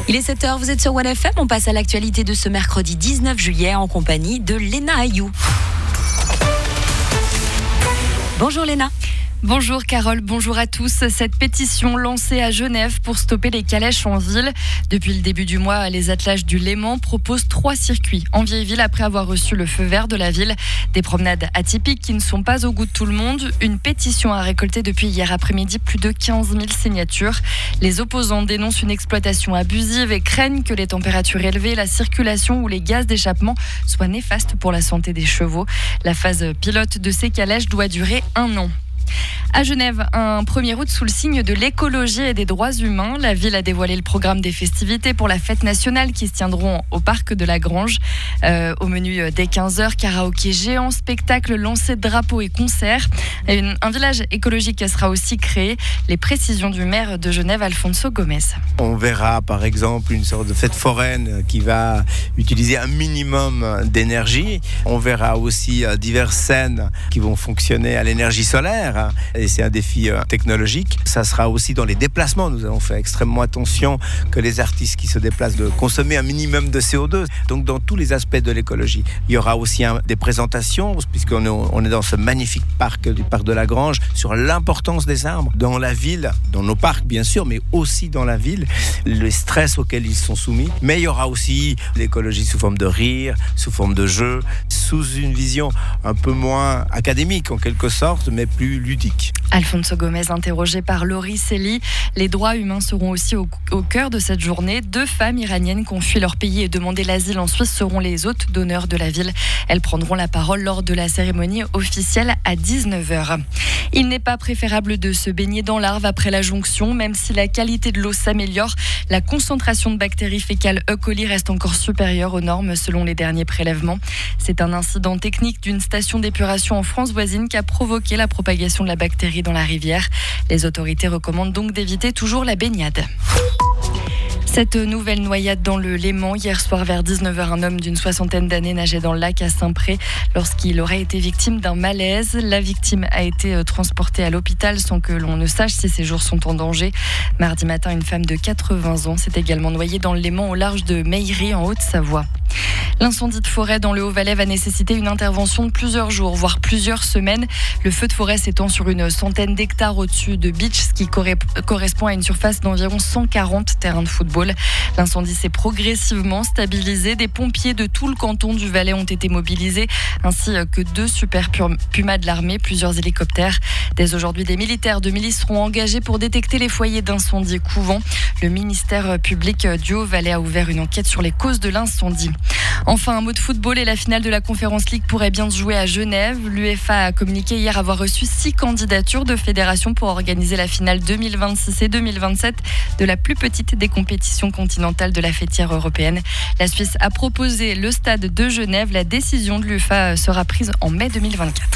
Il est 7h, vous êtes sur One FM. On passe à l'actualité de ce mercredi 19 juillet en compagnie de Léna Ayou. Bonjour Léna. Bonjour Carole, bonjour à tous. Cette pétition lancée à Genève pour stopper les calèches en ville. Depuis le début du mois, les attelages du Léman proposent 3 circuits en vieille ville après avoir reçu le feu vert de la ville. Des promenades atypiques qui ne sont pas au goût de tout le monde. Une pétition a récolté depuis hier après-midi plus de 15 000 signatures. Les opposants dénoncent une exploitation abusive et craignent que les températures élevées, la circulation ou les gaz d'échappement soient néfastes pour la santé des chevaux. La phase pilote de ces calèches doit durer 1 an. À Genève, un 1er août sous le signe de l'écologie et des droits humains. La ville a dévoilé le programme des festivités pour la fête nationale qui se tiendront au parc de la Grange. Au menu dès 15h, karaoké géant, spectacle, lancer de drapeaux et concerts. Un village écologique sera aussi créé. Les précisions du maire de Genève, Alfonso Gomez. On verra par exemple une sorte de fête foraine qui va utiliser un minimum d'énergie. On verra aussi diverses scènes qui vont fonctionner à l'énergie solaire. Et c'est un défi technologique. Ça sera aussi dans les déplacements. Nous avons fait extrêmement attention que les artistes qui se déplacent de consommer un minimum de CO2. Donc dans tous les aspects de l'écologie. Il y aura aussi des présentations, puisqu'on est dans ce magnifique parc du parc de la Grange, sur l'importance des arbres dans la ville, dans nos parcs bien sûr, mais aussi dans la ville, le stress auquel ils sont soumis. Mais il y aura aussi l'écologie sous forme de rire, sous forme de jeu, sous une vision un peu moins académique en quelque sorte, mais plus ludique. Alfonso Gomez interrogé par Laurie Selly. Les droits humains seront aussi au cœur de cette journée. 2 femmes iraniennes qui ont fui leur pays et demandé l'asile en Suisse seront les hôtes d'honneur de la ville. Elles prendront la parole lors de la cérémonie officielle à 19h. Il n'est pas préférable de se baigner dans l'Arve après la jonction. Même si la qualité de l'eau s'améliore, la concentration de bactéries fécales E. coli reste encore supérieure aux normes selon les derniers prélèvements. C'est un incident technique d'une station d'épuration en France voisine qui a provoqué la propagation de la bactérie dans la rivière. Les autorités recommandent donc d'éviter toujours la baignade. Cette nouvelle noyade dans le Léman. Hier soir vers 19h, un homme d'une 60aine d'années nageait dans le lac à Saint-Pré lorsqu'il aurait été victime d'un malaise. La victime a été transportée à l'hôpital sans que l'on ne sache si ses jours sont en danger. Mardi matin, une femme de 80 ans s'est également noyée dans le Léman au large de Meillery en Haute-Savoie. L'incendie de forêt dans le Haut-Valais va nécessiter une intervention de plusieurs jours, voire plusieurs semaines. Le feu de forêt s'étend sur une centaine d'hectares au-dessus de Beach, ce qui correspond à une surface d'environ 140 terrains de football. L'incendie s'est progressivement stabilisé. Des pompiers de tout le canton du Valais ont été mobilisés, ainsi que 2 super Pumas de l'armée, plusieurs hélicoptères. Dès aujourd'hui, des militaires de milice seront engagés pour détecter les foyers d'incendie couvents. Le ministère public du Haut-Valais a ouvert une enquête sur les causes de l'incendie. Enfin, un mot de football et la finale de la Conference League pourrait bien se jouer à Genève. L'UEFA a communiqué hier avoir reçu 6 candidatures de fédérations pour organiser la finale 2026 et 2027 de la plus petite des compétitions continentales de la fêtière européenne. La Suisse a proposé le stade de Genève. La décision de l'UEFA sera prise en mai 2024.